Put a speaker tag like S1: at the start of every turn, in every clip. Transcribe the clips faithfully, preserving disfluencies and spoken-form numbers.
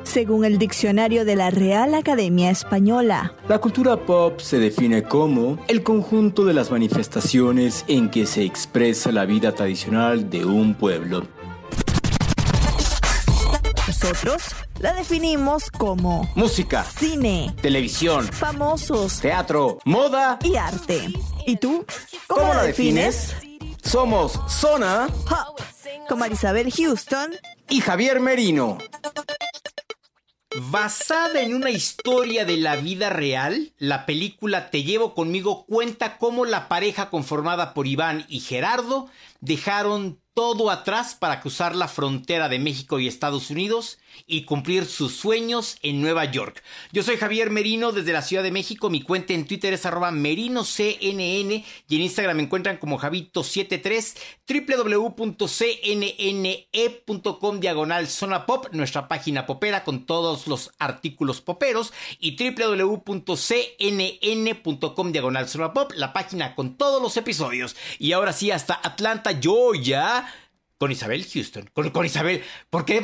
S1: según el diccionario de la Real Academia Española.
S2: La cultura pop se define como el conjunto de las manifestaciones en que se expresa la vida tradicional de un pueblo.
S1: Nosotros la definimos como
S2: música,
S1: cine,
S2: televisión,
S1: famosos,
S2: teatro, moda
S1: y arte. ¿Y tú? ¿Cómo,
S2: ¿Cómo
S1: la
S2: la
S1: defines?
S2: defines? Somos Zona
S1: Pop, con Marisabel Houston
S2: y Javier Merino.
S3: Basada en una historia de la vida real, la película Te llevo conmigo cuenta cómo la pareja conformada por Iván y Gerardo dejaron todo atrás para cruzar la frontera de México y Estados Unidos y cumplir sus sueños en Nueva York. Yo soy Javier Merino desde la Ciudad de México. Mi cuenta en Twitter es arroba merinocnn y en Instagram me encuentran como Javito setenta y tres, www.cnne.com diagonal Zona Pop, nuestra página popera con todos los artículos poperos, y www.cnn.com diagonal Zona Pop, la página con todos los episodios. Y ahora sí, hasta Atlanta, Georgia, con Isabel Houston. Con, con Isabel, ¿por qué?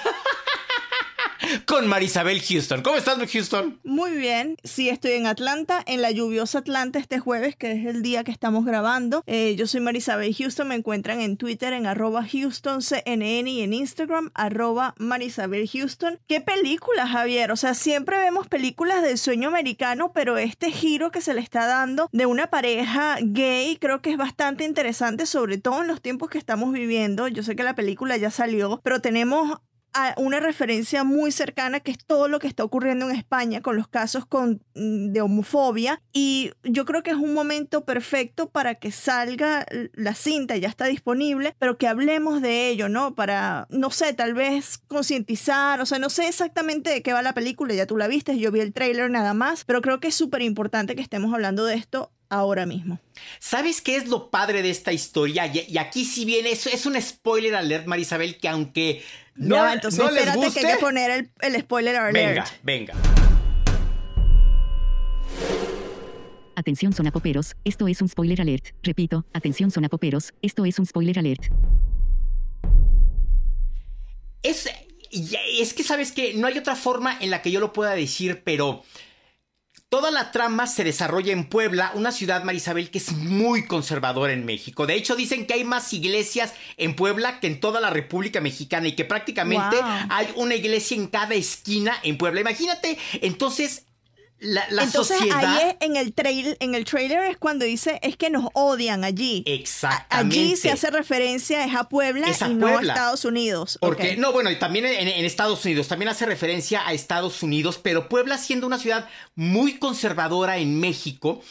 S3: Con Marisabel Houston. ¿Cómo estás, Houston?
S1: Muy bien. Sí, estoy en Atlanta, en la lluviosa Atlanta este jueves, que es el día que estamos grabando. Eh, yo soy Marisabel Houston. Me encuentran en Twitter en arroba HoustonCNN y en Instagram arroba Marisabel Houston. ¿Qué película, Javier? O sea, siempre vemos películas del sueño americano, pero este giro que se le está dando de una pareja gay creo que es bastante interesante, sobre todo en los tiempos que estamos viviendo. Yo sé que la película ya salió, pero tenemos a una referencia muy cercana que es todo lo que está ocurriendo en España con los casos con, de homofobia, y yo creo que es un momento perfecto para que salga la cinta, ya está disponible, pero que hablemos de ello, ¿no? Para, no sé, tal vez concientizar, o sea, no sé exactamente de qué va la película, ya tú la viste, yo vi el tráiler nada más, pero creo que es súper importante que estemos hablando de esto ahora mismo.
S3: ¿Sabes qué es lo padre de esta historia? Y, y aquí sí viene, es, es un spoiler alert, Marisabel, que aunque no,
S1: ya, entonces
S3: no
S1: espérate
S3: les guste,
S1: que hay que poner el, el spoiler alert.
S3: Venga, venga.
S4: Atención sonapoperos, esto es un spoiler alert. Repito, atención sonapoperos, esto es un spoiler alert.
S3: Es, es que, ¿sabes qué? No hay otra forma en la que yo lo pueda decir, pero toda la trama se desarrolla en Puebla, una ciudad, Marisabel, que es muy conservadora en México. De hecho, dicen que hay más iglesias en Puebla que en toda la República Mexicana y que prácticamente
S1: wow.
S3: hay una iglesia en cada esquina en Puebla. Imagínate, entonces, la, la
S1: entonces,
S3: sociedad...
S1: ahí es, en el trail, en el trailer es cuando dice, es que nos odian allí.
S3: Exactamente.
S1: Allí se hace referencia es a Puebla
S3: es a
S1: y
S3: Puebla.
S1: no a Estados Unidos.
S3: Porque,
S1: okay.
S3: no, bueno, y también en, en Estados Unidos, también hace referencia a Estados Unidos, pero Puebla, siendo una ciudad muy conservadora en México,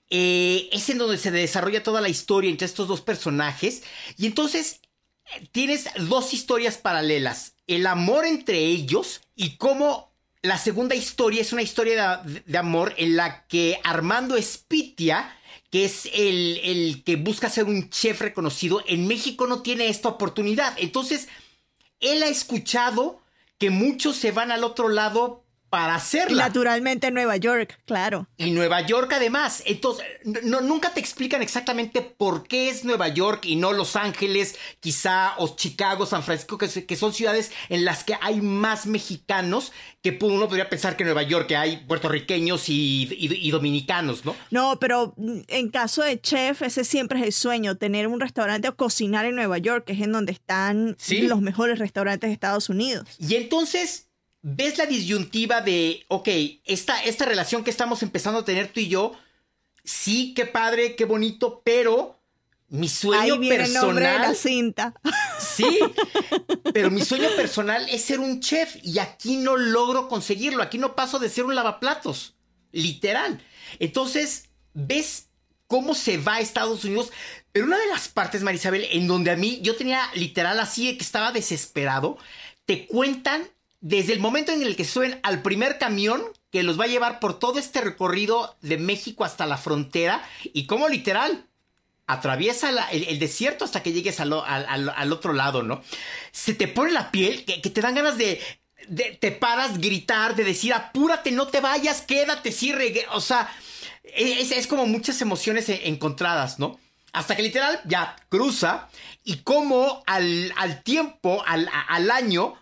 S3: eh, es en donde se desarrolla toda la historia entre estos dos personajes, y entonces tienes dos historias paralelas, el amor entre ellos y cómo la segunda historia es una historia de, de amor en la que Armando Espitia, que es el, el que busca ser un chef reconocido, en México no tiene esta oportunidad. Entonces, él ha escuchado que muchos se van al otro lado para hacerla.
S1: Naturalmente Nueva York, claro.
S3: Y Nueva York además. Entonces, no, nunca te explican exactamente por qué es Nueva York y no Los Ángeles, quizá, o Chicago, San Francisco, que, que son ciudades en las que hay más mexicanos que uno podría pensar que en Nueva York que hay puertorriqueños y, y, y dominicanos, ¿no?
S1: No, pero en caso de chef, ese siempre es el sueño, tener un restaurante o cocinar en Nueva York, que es en donde están ¿sí? los mejores restaurantes de Estados Unidos.
S3: Y entonces ves la disyuntiva de, ok, esta, esta relación que estamos empezando a tener tú y yo, sí, qué padre, qué bonito, pero mi sueño
S1: ahí viene
S3: personal...
S1: el nombre de la cinta.
S3: Sí, pero mi sueño personal es ser un chef y aquí no logro conseguirlo, aquí no paso de ser un lavaplatos, literal. Entonces, ves cómo se va a Estados Unidos, pero una de las partes, Marisabel, en donde a mí, yo tenía literal así, que estaba desesperado, te cuentan desde el momento en el que suben al primer camión que los va a llevar por todo este recorrido de México hasta la frontera y cómo literal atraviesa la, el, el desierto hasta que llegues al, al, al, al otro lado, ¿no? Se te pone la piel que, que te dan ganas de, de... Te paras, gritar, de decir apúrate, no te vayas, quédate, sí, regue... O sea, es, es como muchas emociones encontradas, ¿no? Hasta que literal ya cruza y como al, al tiempo, al, al año...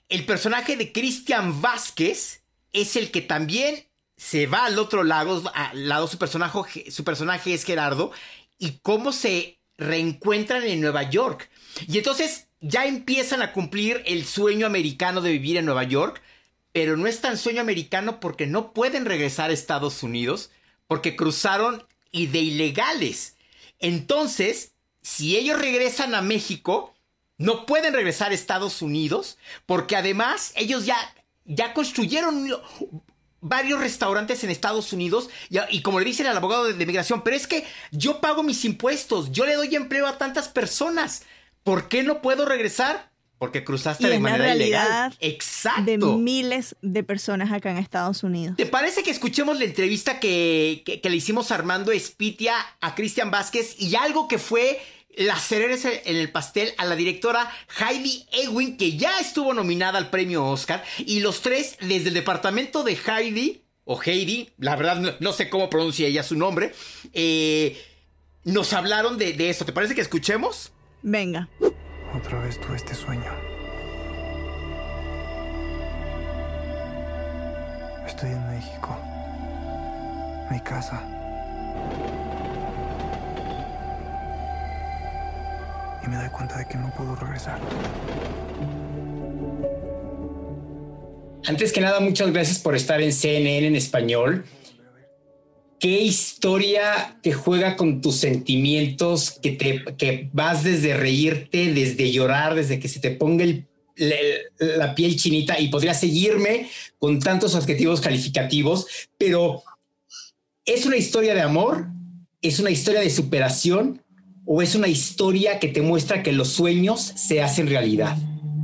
S3: el personaje de Christian Vázquez es el que también se va al otro lado, al lado su personaje, su personaje es Gerardo, y cómo se reencuentran en Nueva York. Y entonces ya empiezan a cumplir el sueño americano de vivir en Nueva York, pero no es tan sueño americano porque no pueden regresar a Estados Unidos, porque cruzaron y de ilegales. Entonces, si ellos regresan a México, no pueden regresar a Estados Unidos, porque además ellos ya, ya construyeron varios restaurantes en Estados Unidos y, y como le dicen al abogado de, de migración, pero es que yo pago mis impuestos, yo le doy empleo a tantas personas, ¿por qué no puedo regresar? Porque cruzaste
S1: y
S3: de
S1: es
S3: manera
S1: la
S3: ilegal.
S1: realidad
S3: Exacto.
S1: de miles de personas acá en Estados Unidos.
S3: ¿Te parece que escuchemos la entrevista que, que, que le hicimos a Armando Espitia a Christian Vázquez y algo que fue la cereza en el pastel a la directora Heidi Ewing, que ya estuvo nominada al premio Oscar, y los tres desde el departamento de Heidi, o Heidi, la verdad no, no sé cómo pronuncia ella su nombre, eh, nos hablaron de, de eso. ¿Te parece que escuchemos?
S1: Venga.
S5: Otra vez tuve este sueño. Estoy en México. Mi casa. Y me doy cuenta de que no puedo regresar.
S6: Antes que nada, muchas gracias por estar en C N N en español. ¿Qué historia te juega con tus sentimientos, que, te, que vas desde reírte, desde llorar, desde que se te ponga el, la, la piel chinita? Y podría seguirme con tantos adjetivos calificativos, pero ¿es una historia de amor? ¿Es una historia de superación? ¿O es una historia que te muestra que los sueños se hacen realidad?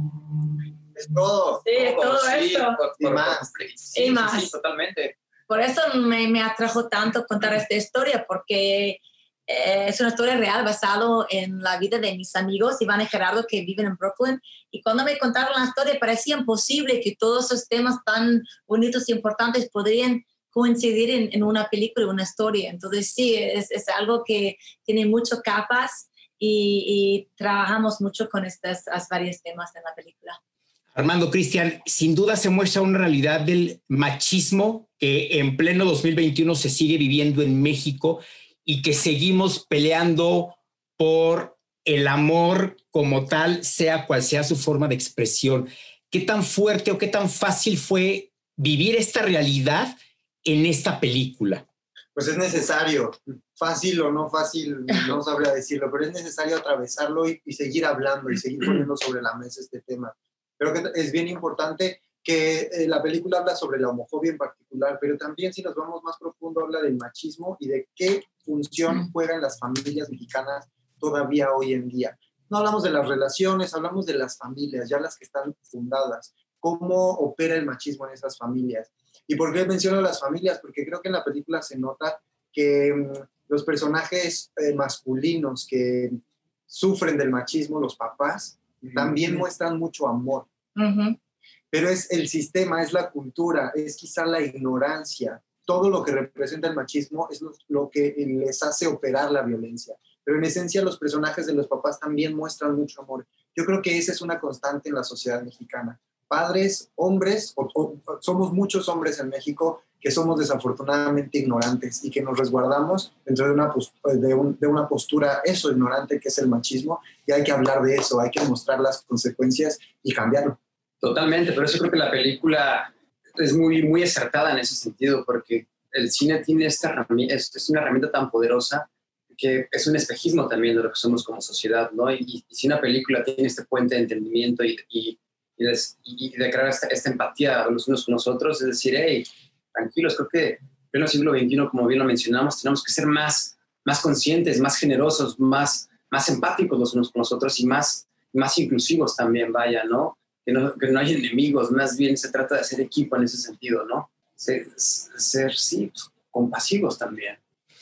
S7: Es todo.
S8: Sí, es todo, todo
S7: sí,
S8: esto.
S7: Y más.
S8: Sí, y más.
S7: Sí, totalmente.
S8: Por eso me, me atrajo tanto contar esta historia, porque eh, es una historia real basada en la vida de mis amigos, Iván y Gerardo, que viven en Brooklyn. Y cuando me contaron la historia, parecía imposible que todos esos temas tan bonitos y importantes podrían coincidir en, en una película, una historia. Entonces sí, es, es algo que tiene muchas capas y, y trabajamos mucho con estos varios temas en la película.
S6: Armando, Christian, sin duda se muestra una realidad del machismo que en pleno dos mil veintiuno se sigue viviendo en México y que seguimos peleando por el amor como tal, sea cual sea su forma de expresión. ¿Qué tan fuerte o qué tan fácil fue vivir esta realidad en esta película?
S7: Pues es necesario, fácil o no fácil, no sabría decirlo, pero es necesario atravesarlo y, y seguir hablando y seguir poniendo sobre la mesa este tema. Creo que es bien importante que eh, la película habla sobre la homofobia en particular, pero también si nos vamos más profundo habla del machismo y de qué función juegan las familias mexicanas todavía hoy en día. No hablamos de las relaciones, hablamos de las familias, ya las que están fundadas, cómo opera el machismo en esas familias. ¿Y por qué menciono las familias? Porque creo que en la película se nota que um, los personajes eh, masculinos que sufren del machismo, los papás, uh-huh. también muestran mucho amor.
S8: Uh-huh.
S7: Pero es el sistema, es la cultura, es quizá la ignorancia. Todo lo que representa el machismo es lo, lo que les hace operar la violencia. Pero en esencia los personajes de los papás también muestran mucho amor. Yo creo que esa es una constante en la sociedad mexicana. Padres, hombres, o, o, somos muchos hombres en México que somos desafortunadamente ignorantes y que nos resguardamos dentro de una, de, un, de una postura, eso, ignorante, que es el machismo, y hay que hablar de eso, hay que mostrar las consecuencias y cambiarlo.
S9: Totalmente, por eso creo que la película es muy, muy acertada en ese sentido, porque el cine tiene esta herramienta, es, es una herramienta tan poderosa que es un espejismo también de lo que somos como sociedad, ¿no? Y, y si una película tiene este puente de entendimiento y, y, y, de, y de crear esta, esta empatía los unos con los otros, es decir, hey, tranquilos, creo que en el siglo veintiuno, como bien lo mencionamos, tenemos que ser más, más conscientes, más generosos, más, más empáticos los unos con los otros y más, más inclusivos también, vaya, ¿no? Que no, que no hay enemigos, más bien se trata de hacer equipo en ese sentido, ¿no? Ser, ser sí, pues, compasivos también.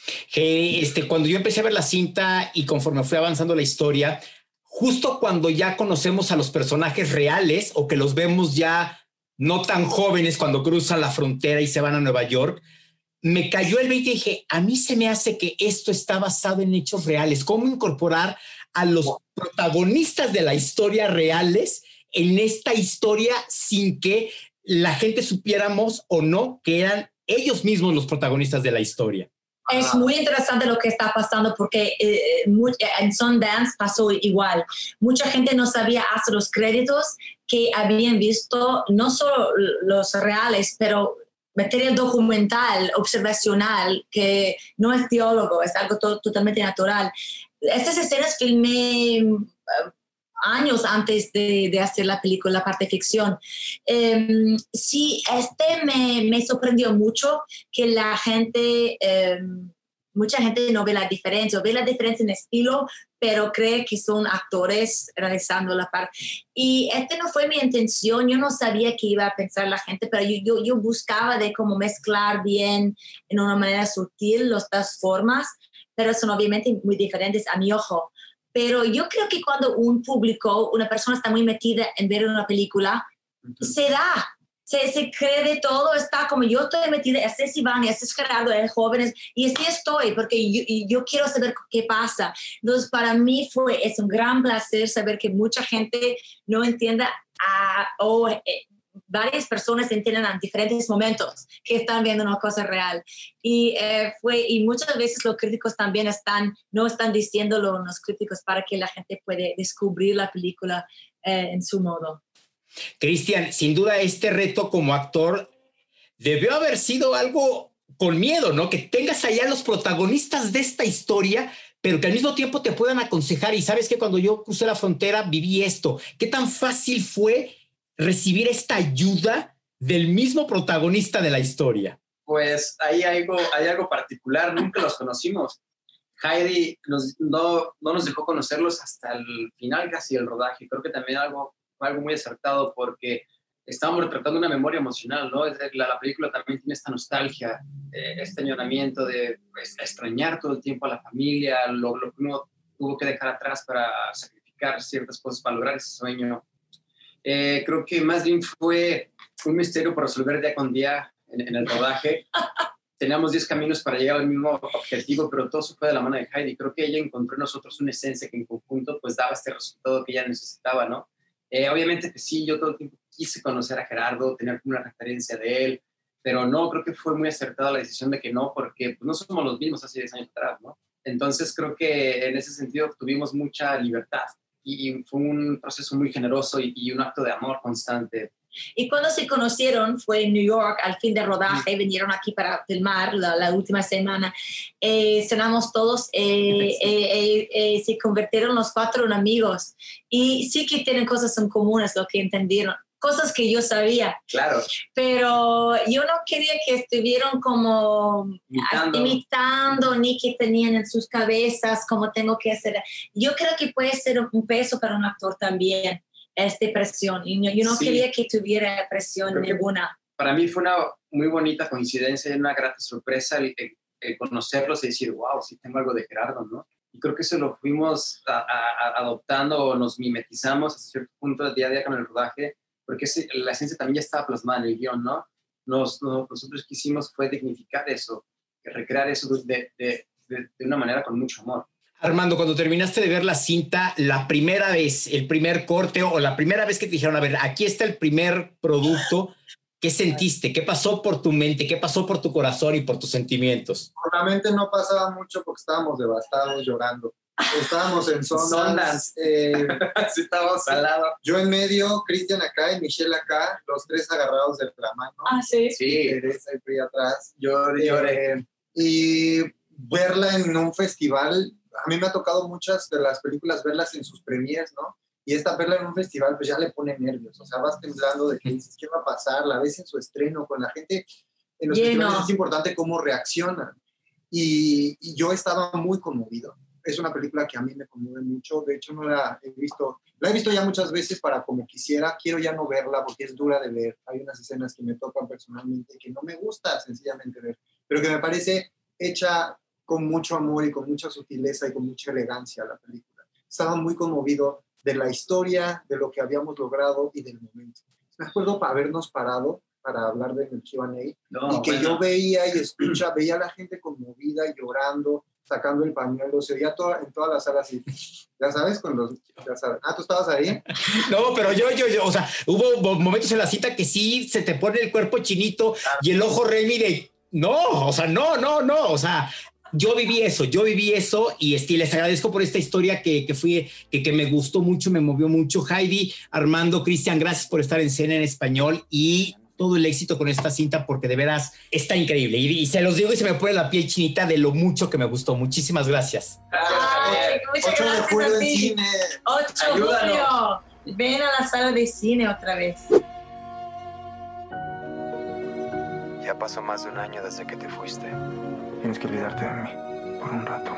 S6: Hey, este, cuando yo empecé a ver la cinta y conforme fue avanzando la historia, justo cuando ya conocemos a los personajes reales o que los vemos ya no tan jóvenes cuando cruzan la frontera y se van a Nueva York, me cayó el veinte y dije, a mí se me hace que esto está basado en hechos reales. ¿Cómo incorporar a los protagonistas de la historia reales
S3: en esta historia sin que la gente supiéramos o no que eran ellos mismos los protagonistas de la historia.
S8: Es muy interesante lo que está pasando porque eh, muy, en Sundance pasó igual. Mucha gente no sabía hasta los créditos que habían visto no solo los reales, pero material documental, observacional, que no es diálogo, es algo to- totalmente natural. Estas escenas filmé uh, años antes de, de hacer la película, la parte de ficción. Um, sí, este me, me sorprendió mucho que la gente, um, mucha gente no ve la diferencia, ve la diferencia en estilo, pero cree que son actores realizando la parte. Y este no fue mi intención, yo no sabía qué iba a pensar la gente, pero yo, yo, yo buscaba de cómo mezclar bien, en una manera sutil, las dos formas, pero son obviamente muy diferentes a mi ojo. Pero yo creo que cuando un público, una persona está muy metida en ver una película, uh-huh. se da, se, se cree de todo, está como yo estoy metida, este es Iván, este es Gerardo, es jóvenes, y así estoy, porque yo, yo quiero saber qué pasa. Entonces, para mí fue, es un gran placer saber que mucha gente no entienda a, o eh, varias personas entienden en diferentes momentos que están viendo una cosa real. Y, eh, fue, y muchas veces los críticos también están, no están diciéndolo los críticos para que la gente pueda descubrir la película eh, en su modo.
S3: Cristian, sin duda este reto como actor debió haber sido algo con miedo, ¿no? Que tengas allá los protagonistas de esta historia, pero que al mismo tiempo te puedan aconsejar. Y sabes que cuando yo crucé la frontera viví esto. ¿Qué tan fácil fue recibir esta ayuda del mismo protagonista de la historia?
S9: Pues hay algo, hay algo particular, nunca los conocimos. Heidi nos, no, no nos dejó conocerlos hasta el final casi del rodaje. Creo que también algo, fue algo muy acertado porque estábamos retratando una memoria emocional, ¿no? La, la película también tiene esta nostalgia, eh, este añoramiento de pues, extrañar todo el tiempo a la familia, lo, lo que uno tuvo que dejar atrás para sacrificar ciertas cosas para lograr ese sueño. Eh, creo que más bien fue un misterio por resolver día con día en, en el rodaje. Teníamos diez caminos para llegar al mismo objetivo, pero todo se fue de la mano de Heidi. Creo que ella encontró en nosotros una esencia que en conjunto pues daba este resultado que ella necesitaba, ¿no? Eh, obviamente que sí, yo todo el tiempo quise conocer a Gerardo, tener como una referencia de él, pero no, creo que fue muy acertada la decisión de que no, porque pues, no somos los mismos hace diez años atrás, ¿no? Entonces creo que en ese sentido tuvimos mucha libertad y fue un proceso muy generoso y, y un acto de amor constante.
S8: Y cuando se conocieron fue en New York, al fin de rodaje, vinieron aquí para filmar la, la última semana. Eh, cenamos todos, eh, sí. eh, eh, eh, se convirtieron los cuatro en amigos. Y sí que tienen cosas en comunes, lo que entendieron. Cosas que yo sabía.
S9: Claro.
S8: Pero yo no quería que estuvieran como imitando. imitando, ni que tenían en sus cabezas como tengo que hacer. Yo creo que puede ser un peso para un actor también. Esta presión, y yo, yo no sí. quería que tuviera presión Creo ninguna.
S9: Para mí fue una muy bonita coincidencia y una grata sorpresa el, el, el conocerlos y decir, wow, sí tengo algo de Gerardo, ¿no? Y creo que eso lo fuimos a, a, adoptando, nos mimetizamos hasta cierto punto día a día con el rodaje, porque ese, la esencia también ya estaba plasmada en el guión, ¿no? Nos, nos, nosotros quisimos fue dignificar eso, recrear eso de, de, de, de una manera con mucho amor.
S3: Armando, cuando terminaste de ver la cinta, la primera vez, el primer corte o la primera vez que te dijeron, a ver, aquí está el primer producto, ¿qué sentiste? ¿Qué pasó por tu mente? ¿Qué pasó por tu corazón y por tus sentimientos?
S7: Por la mente no pasaba mucho porque estábamos devastados, llorando. Estábamos en Sundance. Eh,
S9: sí, estábamos al lado.
S7: Yo en medio, Cristian acá y Michelle acá, los tres agarrados de la mano.
S8: Ah, sí.
S7: Sí. Teresa y Pri atrás.
S9: Lloré, lloré.
S7: Eh, y verla en un festival... A mí me ha tocado muchas de las películas verlas en sus premiers, ¿no? Y esta verla en un festival, pues ya le pone nervios. O sea, vas temblando de que dices, ¿qué va a pasar? La ves en su estreno con la gente. En los
S8: Lleno.
S7: festivales es importante cómo reaccionan. Y, y yo estaba muy conmovido. Es una película que a mí me conmueve mucho. De hecho, no la he visto. La he visto ya muchas veces para como quisiera. Quiero ya no verla porque es dura de ver. Hay unas escenas que me tocan personalmente que no me gusta sencillamente ver. Pero que me parece hecha... con mucho amor y con mucha sutileza y con mucha elegancia la película. Estaba muy conmovido de la historia, de lo que habíamos logrado y del momento. Me acuerdo para habernos parado para hablar de el Q and A no, y que bueno. yo veía y escuchaba, veía a la gente conmovida, llorando, sacando el pañuelo, se oía todo, en todas las salas así, ya sabes, cuando, ya sabes, ah, ¿tú estabas ahí?
S3: No, pero yo, yo, yo, o sea, hubo momentos en la cita que sí se te pone el cuerpo chinito y el ojo Remy de, no, o sea, no, no, no, o sea, yo viví eso, yo viví eso y este, les agradezco por esta historia que, que, fui, que, que me gustó mucho, me movió mucho. Heidi, Armando, Cristian, gracias por estar en C N N en español y todo el éxito con esta cinta porque de veras está increíble. Y, y se los digo y se me pone la piel chinita de lo mucho que me gustó. Muchísimas gracias.
S8: Ay, muchas
S7: ocho de
S8: gracias
S7: julio
S8: a
S7: en
S8: ti.
S7: cine.
S8: ocho de julio. Ven a la sala de cine otra vez.
S5: Ya pasó más de un año desde que te fuiste. Tienes que olvidarte de mí por un rato.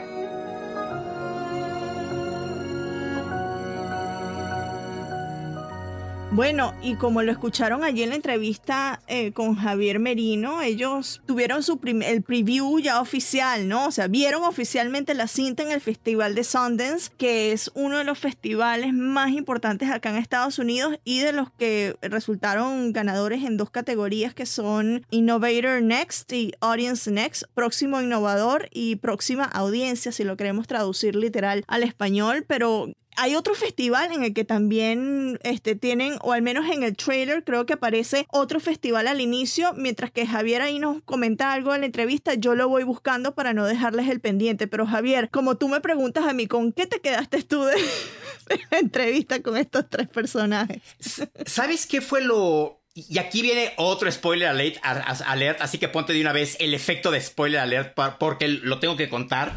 S1: Bueno, y como lo escucharon allí en la entrevista eh, con Javier Merino, ellos tuvieron su prim- el preview ya oficial, ¿no? O sea, vieron oficialmente la cinta en el Festival de Sundance, que es uno de los festivales más importantes acá en Estados Unidos y de los que resultaron ganadores en dos categorías que son Innovator Next y Audience Next, próximo innovador y próxima audiencia, si lo queremos traducir literal al español, pero hay otro festival en el que también este, tienen, o al menos en el trailer, creo que aparece otro festival al inicio, mientras que Javier ahí nos comenta algo en la entrevista, yo lo voy buscando para no dejarles el pendiente. Pero Javier, como tú me preguntas a mí, ¿con qué te quedaste tú de, de la entrevista con estos tres personajes?
S3: ¿Sabes qué fue lo...? Y aquí viene otro spoiler alert, alert, así que ponte de una vez el efecto de spoiler alert porque lo tengo que contar.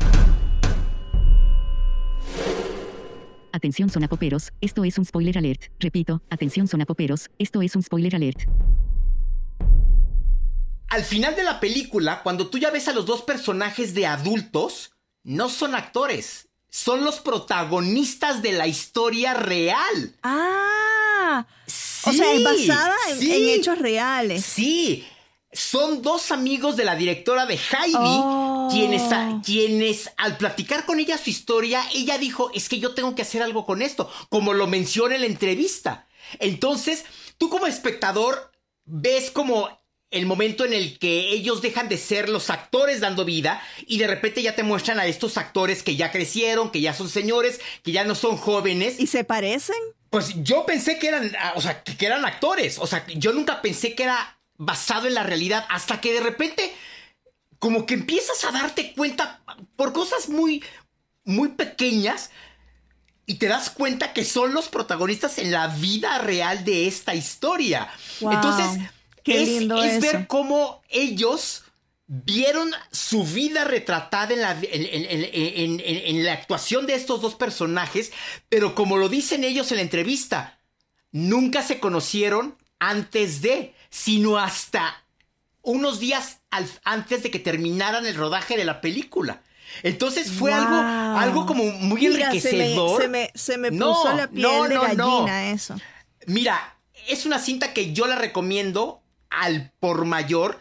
S4: Atención sonapoperos, esto es un spoiler alert. Repito, atención sonapoperos, esto es un spoiler alert.
S3: Al final de la película, cuando tú ya ves a los dos personajes de adultos, no son actores, son los protagonistas de la historia real.
S1: Ah,
S3: sí,
S1: o sea, es basada en,
S3: sí,
S1: en hechos reales.
S3: Sí, son dos amigos de la directora de Heidi,
S1: oh.
S3: quienes, a, quienes al platicar con ella su historia, ella dijo, es que yo tengo que hacer algo con esto, como lo menciona en la entrevista. Entonces, tú como espectador ves como el momento en el que ellos dejan de ser los actores dando vida y de repente ya te muestran a estos actores que ya crecieron, que ya son señores, que ya no son jóvenes.
S1: ¿Y se parecen?
S3: Pues yo pensé que eran, o sea, que eran actores. O sea, yo nunca pensé que era basado en la realidad, hasta que de repente como que empiezas a darte cuenta por cosas muy, muy pequeñas y te das cuenta que son los protagonistas en la vida real de esta historia.
S1: Wow,
S3: entonces
S1: qué
S3: es,
S1: lindo
S3: es
S1: eso.
S3: ver cómo ellos vieron su vida retratada en la, en, en, en, en, en la actuación de estos dos personajes, pero como lo dicen ellos en la entrevista, nunca se conocieron antes de, sino hasta unos días al, antes de que terminaran el rodaje de la película. Entonces fue wow. algo, algo como muy
S1: Mira,
S3: enriquecedor.
S1: Se me, se me, se me
S3: no,
S1: puso la piel
S3: no,
S1: de
S3: no,
S1: gallina
S3: no.
S1: eso.
S3: Mira, es una cinta que yo la recomiendo al por mayor.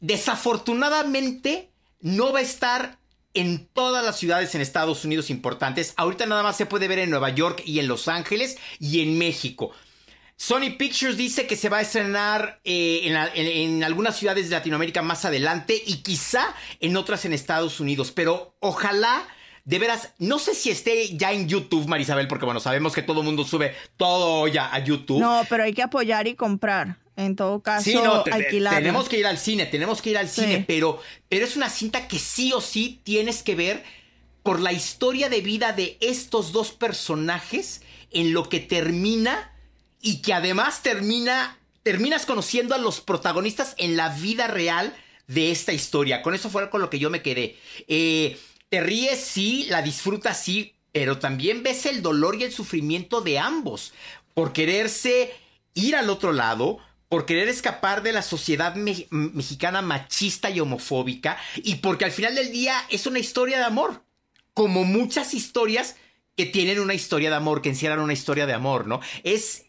S3: Desafortunadamente no va a estar en todas las ciudades en Estados Unidos importantes. Ahorita nada más se puede ver en Nueva York y en Los Ángeles y en México. Sony Pictures dice que se va a estrenar eh, en, la, en, en algunas ciudades de Latinoamérica más adelante y quizá en otras en Estados Unidos. Pero ojalá, de veras, no sé si esté ya en YouTube, Marisabel, porque bueno, sabemos que todo el mundo sube todo ya a YouTube.
S1: No, pero hay que apoyar y comprar. En todo caso,
S3: sí, no, te,
S1: alquilarla.
S3: Tenemos que ir al cine, tenemos que ir al cine, sí. pero, pero es una cinta que sí o sí tienes que ver por la historia de vida de estos dos personajes en lo que termina y que además termina, terminas conociendo a los protagonistas en la vida real de esta historia. Con eso fue con lo que yo me quedé. Eh, te ríes, sí, la disfrutas, sí, pero también ves el dolor y el sufrimiento de ambos por quererse ir al otro lado, por querer escapar de la sociedad me- mexicana machista y homofóbica, y porque al final del día es una historia de amor, como muchas historias que tienen una historia de amor, que encierran una historia de amor, ¿no? Es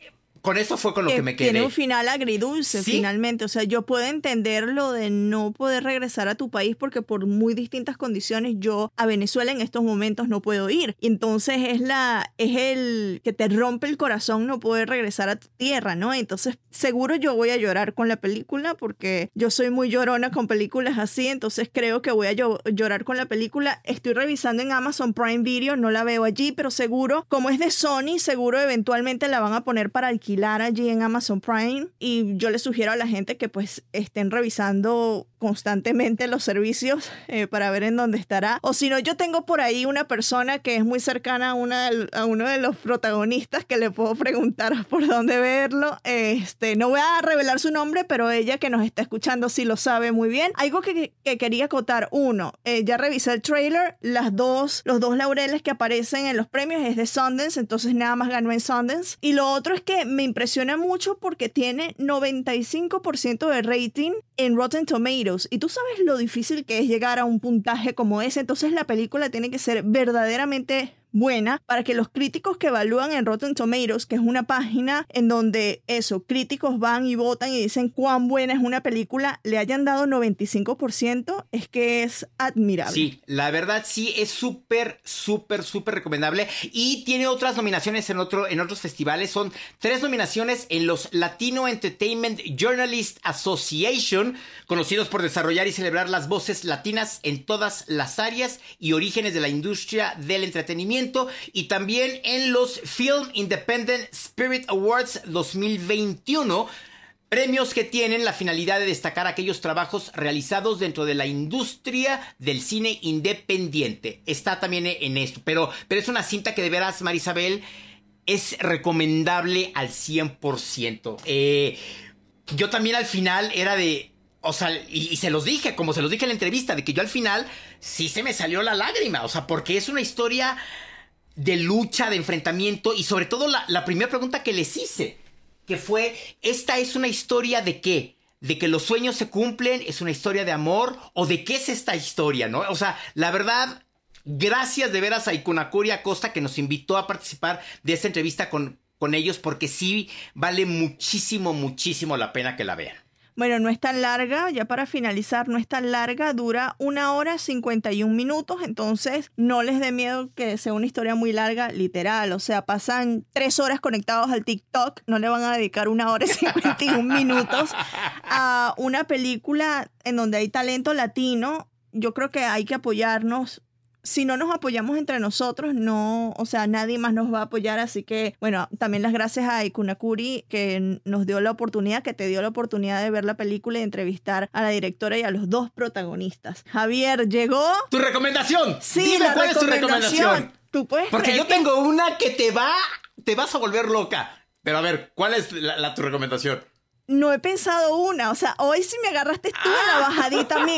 S3: con eso fue con lo
S1: que
S3: que me quedé.
S1: Tiene un final agridulce,
S3: ¿Sí?
S1: finalmente. O sea, yo puedo entender lo de no poder regresar a tu país porque por muy distintas condiciones yo a Venezuela en estos momentos no puedo ir. Y entonces es la es el que te rompe el corazón no poder regresar a tu tierra, ¿no? Entonces seguro yo voy a llorar con la película porque yo soy muy llorona con películas así, entonces creo que voy a llo- llorar con la película. Estoy revisando en Amazon Prime Video, no la veo allí, pero seguro, como es de Sony, seguro eventualmente la van a poner para alquilar allí en Amazon Prime, y yo les sugiero a la gente que pues estén revisando constantemente los servicios eh, para ver en dónde estará. O si no, yo tengo por ahí una persona que es muy cercana a, una, a uno de los protagonistas que le puedo preguntar por dónde verlo. Este, no voy a revelar su nombre, pero ella que nos está escuchando sí lo sabe muy bien. Algo que, que quería acotar, uno, eh, ya revisé el trailer, las dos, los dos laureles que aparecen en los premios es de Sundance, entonces nada más ganó en Sundance. Y lo otro es que me impresiona mucho porque tiene noventa y cinco por ciento de rating en Rotten Tomatoes. Y tú sabes lo difícil que es llegar a un puntaje como ese. Entonces la película tiene que ser verdaderamente buena para que los críticos que evalúan en Rotten Tomatoes, que es una página en donde eso, críticos van y votan y dicen cuán buena es una película, le hayan dado noventa y cinco por ciento, es que es admirable.
S3: Sí, la verdad sí es súper, súper, súper recomendable. Y tiene otras nominaciones en, otro, en otros festivales. Son tres nominaciones en los Latino Entertainment Journalist Association, conocidos por desarrollar y celebrar las voces latinas en todas las áreas y orígenes de la industria del entretenimiento. Y también en los Film Independent Spirit Awards dos mil veintiuno, premios que tienen la finalidad de destacar aquellos trabajos realizados dentro de la industria del cine independiente. Está también en esto, pero, pero es una cinta que de veras, Marisabel, es recomendable al cien por ciento. Eh, yo también al final era de... O sea, y, y se los dije, como se los dije en la entrevista, de que yo al final sí se me salió la lágrima. O sea, porque es una historia de lucha, de enfrentamiento, y sobre todo la, la primera pregunta que les hice, que fue, ¿esta es una historia de qué? ¿De que los sueños se cumplen? ¿Es una historia de amor? ¿O de qué es esta historia, no? O sea, la verdad, gracias de veras a Ikunakuri Acosta que nos invitó a participar de esta entrevista con, con ellos, porque sí vale muchísimo, muchísimo la pena que la vean.
S1: Bueno, no es tan larga, ya para finalizar, no es tan larga, dura una hora cincuenta y un minutos, entonces no les dé miedo que sea una historia muy larga, literal, o sea, pasan tres horas conectados al TikTok, no le van a dedicar una hora y cincuenta y un minutos a una película en donde hay talento latino. Yo creo que hay que apoyarnos. Si no nos apoyamos entre nosotros, no, o sea, nadie más nos va a apoyar. Así que, bueno, también las gracias a Ikunakuri que nos dio la oportunidad, que te dio la oportunidad de ver la película y entrevistar a la directora y a los dos protagonistas. Javier, ¿llegó?
S3: ¡Tu recomendación!
S1: Sí,
S3: Dime
S1: la
S3: cuál es tu recomendación.
S1: ¿Tú puedes
S3: Porque
S1: creer
S3: yo
S1: que-
S3: tengo una que te va, te vas a volver loca. Pero a ver, ¿cuál es la, la- tu recomendación?
S1: No he pensado una, o sea, hoy sí me agarraste tú en la bajadita a mí.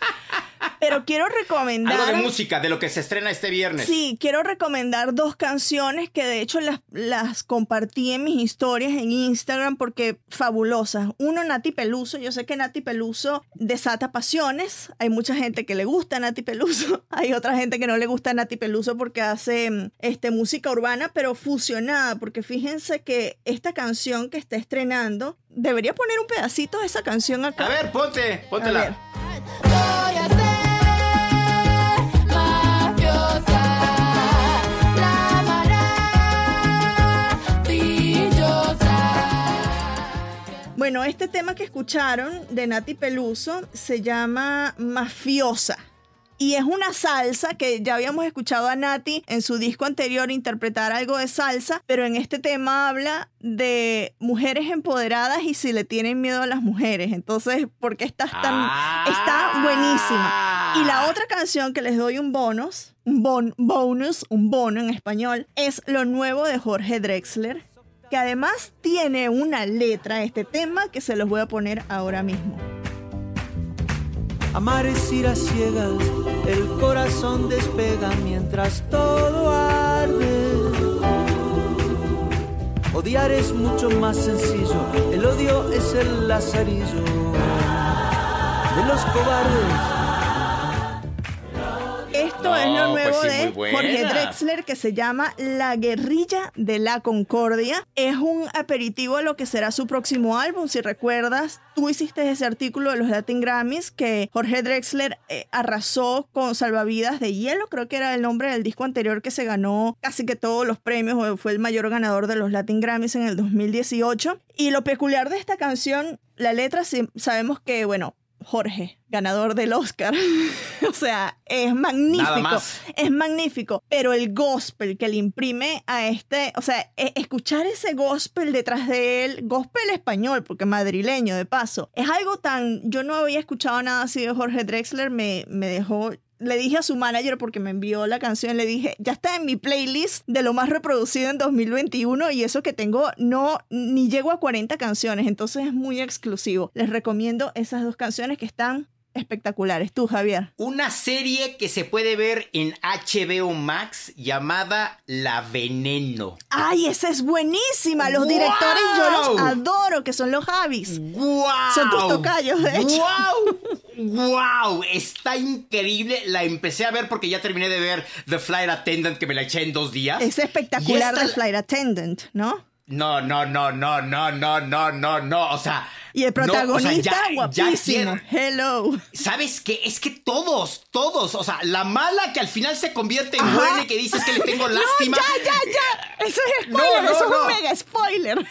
S1: Pero quiero recomendar...
S3: Algo de música, de lo que se estrena este viernes.
S1: Sí, quiero recomendar dos canciones que de hecho las, las compartí en mis historias en Instagram porque fabulosas. Uno, Nati Peluso. Yo sé que Nati Peluso desata pasiones. Hay mucha gente que le gusta Nati Peluso. Hay otra gente que no le gusta Nati Peluso porque hace este, música urbana, pero fusionada. Porque fíjense que esta canción que está estrenando, debería poner un pedacito de esa canción acá.
S3: A ver, ponte,
S1: A
S3: póntela.
S1: ver. Bueno, este tema que escucharon de Nati Peluso se llama Mafiosa. Y es una salsa que ya habíamos escuchado a Nati en su disco anterior interpretar algo de salsa, pero en este tema habla de mujeres empoderadas y si le tienen miedo a las mujeres. Entonces, ¿por qué estás tan...?
S3: Ah.
S1: Está buenísima. Y la otra canción que les doy un bonus, un bon, bonus, un bono en español, es lo nuevo de Jorge Drexler, que además tiene una letra, este tema, que se los voy a poner ahora mismo.
S10: Amar es ir a ciegas, el corazón despega mientras todo arde. Odiar es mucho más sencillo, el odio es el lazarillo de los cobardes.
S1: Esto es lo nuevo
S3: pues sí,
S1: de
S3: muy buena.
S1: Jorge Drexler, que se llama La Guerrilla de la Concordia. Es un aperitivo a lo que será su próximo álbum. Si recuerdas, tú hiciste ese artículo de los Latin Grammys que Jorge Drexler eh, arrasó con Salvavidas de Hielo, creo que era el nombre del disco anterior, que se ganó casi que todos los premios, o fue el mayor ganador de los Latin Grammys en el dos mil dieciocho. Y lo peculiar de esta canción, la letra, sabemos que, bueno, Jorge, ganador del Oscar. O sea, es magnífico. Es magnífico. Pero el gospel que le imprime a este, o sea, e- escuchar ese gospel detrás de él, gospel español, porque madrileño de paso, es algo tan... Yo no había escuchado nada así de Jorge Drexler, me, me dejó... Le dije a su manager, porque me envió la canción, le dije, ya está en mi playlist de lo más reproducido en dos mil veintiuno, y eso que tengo, no, ni llego a cuarenta canciones, entonces es muy exclusivo. Les recomiendo esas dos canciones que están espectaculares. Tú, Javier.
S3: Una serie que se puede ver en H B O Max llamada La Veneno.
S1: ¡Ay, esa es buenísima! Los
S3: ¡Wow!
S1: directores yo los adoro, que son los Javis.
S3: ¡Wow!
S1: Son tus tocayos, de hecho.
S3: ¡Wow! ¡Wow! Está increíble. La empecé a ver porque ya terminé de ver The Flight Attendant, que me la eché en dos días.
S1: Es espectacular
S3: esta...
S1: The Flight Attendant, ¿no?
S3: No, no, no, no, no, no, no, no, no. O sea...
S1: Y el protagonista,
S3: no, o sea, ya,
S1: guapísimo.
S3: Ya
S1: Hello.
S3: ¿Sabes qué? Es que todos, todos, o sea, la mala que al final se convierte en buena y que dices que le tengo lástima.
S1: No, ya, ya, ya. Eso es spoiler,
S3: no, no,
S1: eso
S3: no.
S1: es un mega spoiler.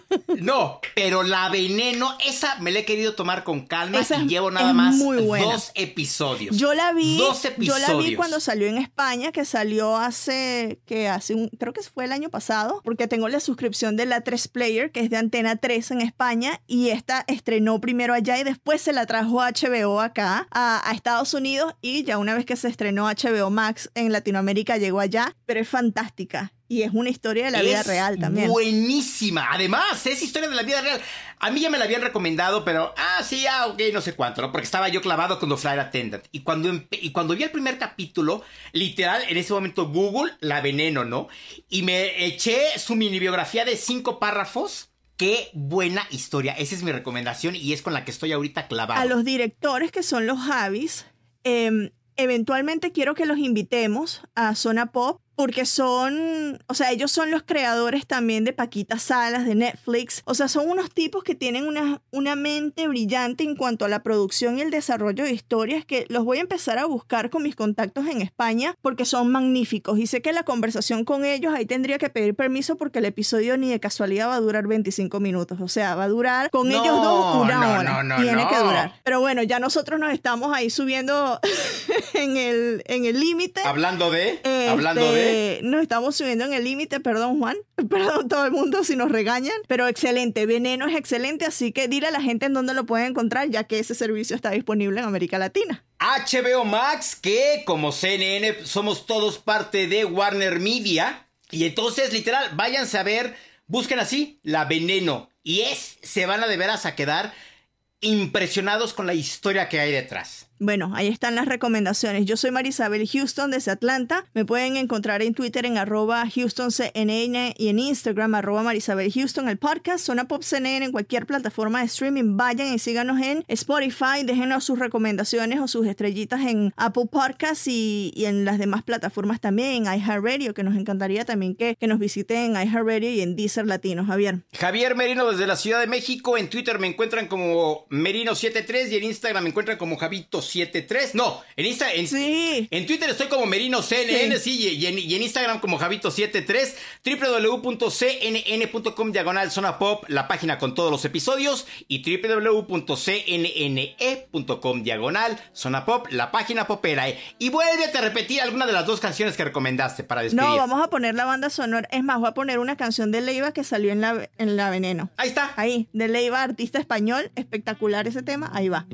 S3: No, pero La Veneno, esa me la he querido tomar con calma
S1: esa
S3: y llevo nada
S1: es
S3: más
S1: muy buena.
S3: dos episodios.
S1: Yo la vi,
S3: dos episodios.
S1: yo la vi cuando salió en España, que salió hace, que hace un, creo que fue el año pasado, porque tengo la suscripción de la tres Player, que es de Antena tres en España, y esta estrenó primero allá y después se la trajo a H B O acá, a, a Estados Unidos, y ya una vez que se estrenó H B O Max en Latinoamérica llegó allá, pero es fantástica. Y es una historia de la vida
S3: es
S1: real también.
S3: Buenísima. Además, es historia de la vida real. A mí ya me la habían recomendado, pero, ah, sí, ah, ok, no sé cuánto, ¿no? Porque estaba yo clavado con The Flight Attendant. Y cuando, empe- y cuando vi el primer capítulo, literal, en ese momento Google, La Veneno, ¿no? Y me eché su mini biografía de cinco párrafos. Qué buena historia. Esa es mi recomendación y es con la que estoy ahorita clavado.
S1: A los directores, que son los Javis, eh, eventualmente quiero que los invitemos a Zona Pop, porque son, o sea, ellos son los creadores también de Paquita Salas, de Netflix. O sea, son unos tipos que tienen una, una mente brillante en cuanto a la producción y el desarrollo de historias, que los voy a empezar a buscar con mis contactos en España porque son magníficos. Y sé que la conversación con ellos, ahí tendría que pedir permiso porque el episodio ni de casualidad va a durar veinticinco minutos. O sea, va a durar con
S3: No,
S1: ellos dos una
S3: no,
S1: hora.
S3: no, no,
S1: Tiene
S3: no.
S1: que durar. Pero bueno, ya nosotros nos estamos ahí subiendo en el en el límite.
S3: Hablando de,
S1: Este,
S3: hablando de...
S1: Nos estamos subiendo en el límite, perdón Juan, perdón todo el mundo si nos regañan, pero excelente, Veneno es excelente, así que dile a la gente en dónde lo pueden encontrar, ya que ese servicio está disponible en América Latina.
S3: H B O Max, que como C N N somos todos parte de Warner Media, y entonces literal, váyanse a ver, busquen así, La Veneno, y es, se van a de veras a quedar impresionados con la historia que hay detrás.
S1: Bueno, ahí están las recomendaciones. Yo soy Marisabel Houston desde Atlanta. Me pueden encontrar en Twitter en arroba HoustonCNN y en Instagram arroba Marisabel Houston. El podcast Zona Pop C N N en cualquier plataforma de streaming. Vayan y síganos en Spotify. Déjenos sus recomendaciones o sus estrellitas en Apple Podcasts y, y en las demás plataformas también. En iHeartRadio, que nos encantaría también que, que nos visiten en iHeartRadio y en Deezer Latino. Javier.
S3: Javier Merino desde la Ciudad de México. En Twitter me encuentran como Merino setenta y tres y en Instagram me encuentran como Javito setenta y tres. No, en Insta, en,
S1: sí.
S3: en Twitter estoy como Merino C N N, sí,
S1: sí
S3: y, y, en, y en Instagram como Javito setenta y tres. doble u doble u doble u punto c n n punto com diagonal Zona Pop, la página con todos los episodios, y doble u doble u doble u punto c n n e punto com diagonal Zona Pop, la página popera. Y vuélvete a repetir alguna de las dos canciones que recomendaste para despedir.
S1: No, vamos a poner la banda sonora. Es más, voy a poner una canción de Leiva que salió en la, en la Veneno.
S3: Ahí está.
S1: Ahí, de Leiva, artista español. Espectacular ese tema. Ahí va.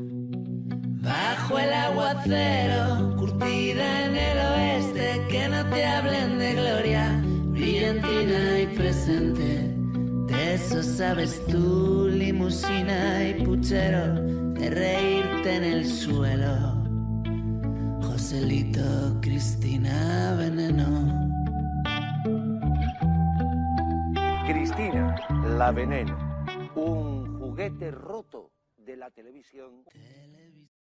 S10: Bajo el aguacero, curtida en el oeste, que no te hablen de gloria, brillantina y presente. De eso sabes tú, limusina y puchero, de reírte en el suelo. Joselito, Cristina, Veneno.
S11: Cristina, la Veneno, un juguete roto de la televisión.